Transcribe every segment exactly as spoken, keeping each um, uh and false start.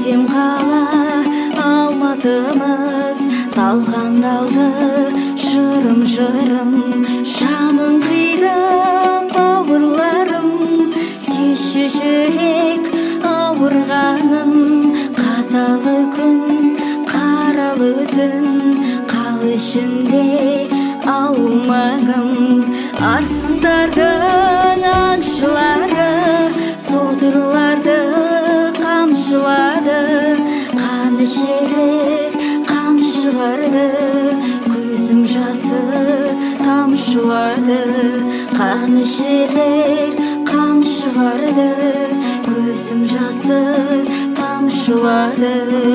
әсем қала Алматымыз, талқандалды жырым-жырым, жаның қиды бауырларым. Сезші жүрек ауырғанын, қазалы күн, қаралы түн, қал ішінде аумағым. Арсыздардың аңшылары содырларды қамшылады, қанішерлер қан шығарды, көзім жасы тамшылады. Қанішерлер қан шығарды, көзім жасы тамшылады.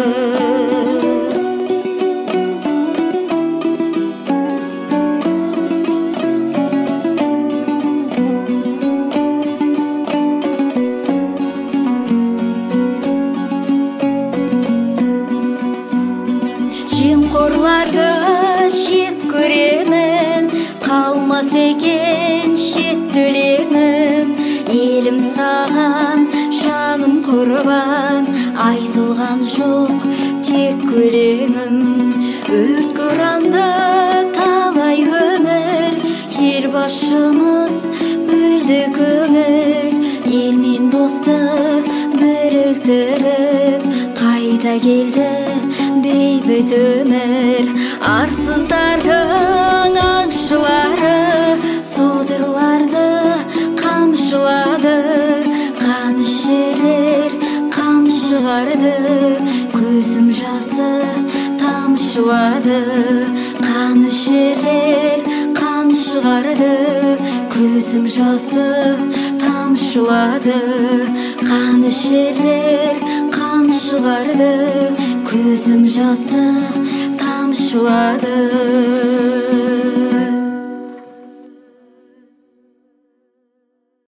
Жемқорларды жек көремін, қалмас екен шет төлемім. Елім саған жаным құрбан, айтылған жоқ тек көлемім. Өрт көранды талай өмір, ел басшымыз бөлді көңіл. Ел мен досты біріктіріп, қайта келді бейбіт өмір. Арсыздардың аңшылары содырларды қамшылады, қанішерлер қан шығарды, көзім жасы тамшылады. Қанішерлер қан шығарды, көзім жасы тамшылады. Қанішерлер қан шығарды, көзім жасы тамшылады.